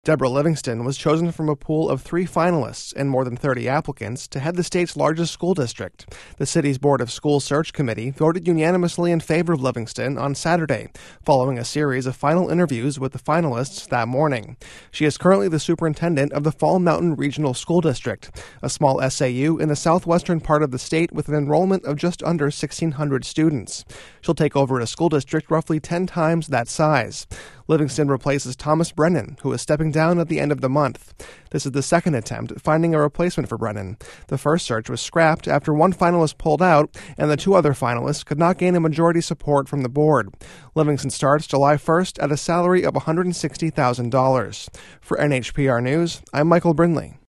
Deborah Livingston was chosen from a pool of 3 finalists and more than 30 applicants to head the state's largest school district. The city's Board of Schools Search Committee voted unanimously in favor of Livingston on Saturday, following a series of final interviews with the finalists that morning. She is currently the superintendent of the Fall Mountain Regional School District, a small SAU in the southwestern part of the state with an enrollment of just under 1,600 students. She'll take over a school district roughly 10 times that size. Livingston replaces Thomas Brennan, who is stepping down at the end of the month. This is the second attempt at finding a replacement for Brennan. The first search was scrapped after one finalist pulled out, and the 2 other finalists could not gain a majority support from the board. Livingston starts July 1st at a salary of $160,000. For NHPR News, I'm Michael Brindley.